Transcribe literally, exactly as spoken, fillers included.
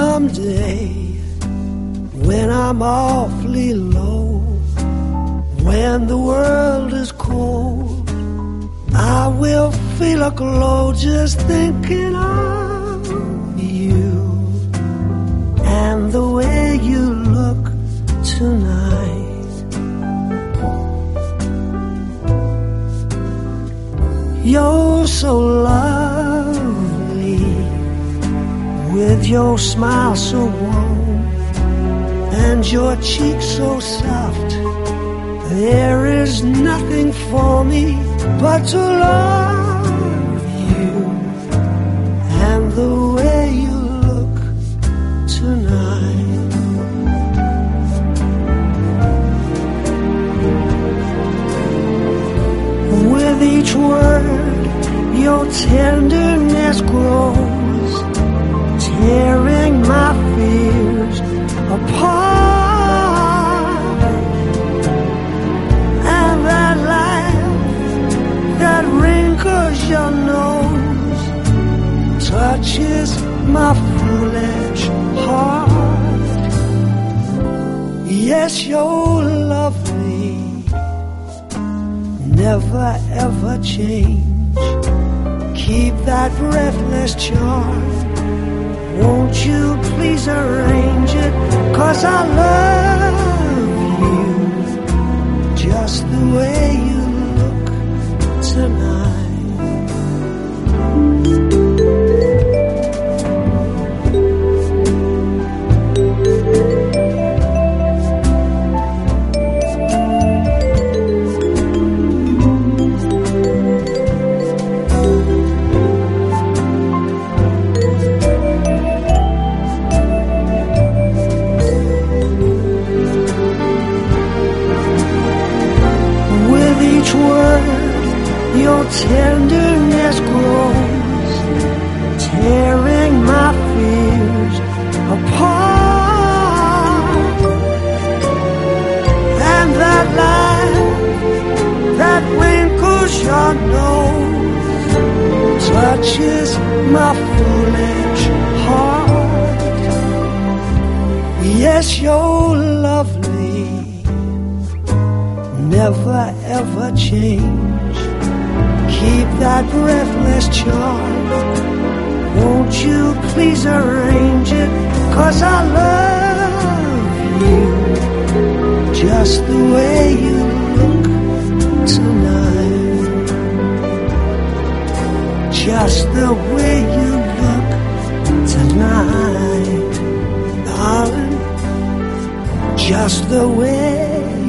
Someday, when I'm awfully low, when the world is cold, I will feel a glow just thinking of you and the way you look tonight. You're so lovely, with your smile so warm and your cheeks so soft. There is nothing for me but to love you and the way you look tonight. With each word, your tenderness grows, tearing my fears apart. And that laugh that wrinkles your nose touches my foolish heart. Yes, you're lovely, never ever change. Keep that breathless charm. Won't you please arrange it? 'Cause I love you just the way you look tonight. Your tenderness grows, tearing my fears apart. And that laugh that wrinkles your nose touches my foolish heart. Yes, you're lovely, never ever change. Keep that breathless charm. Won't you please arrange it? 'Cause I love you just the way you look tonight. Just the way you look tonight, darling. Just the way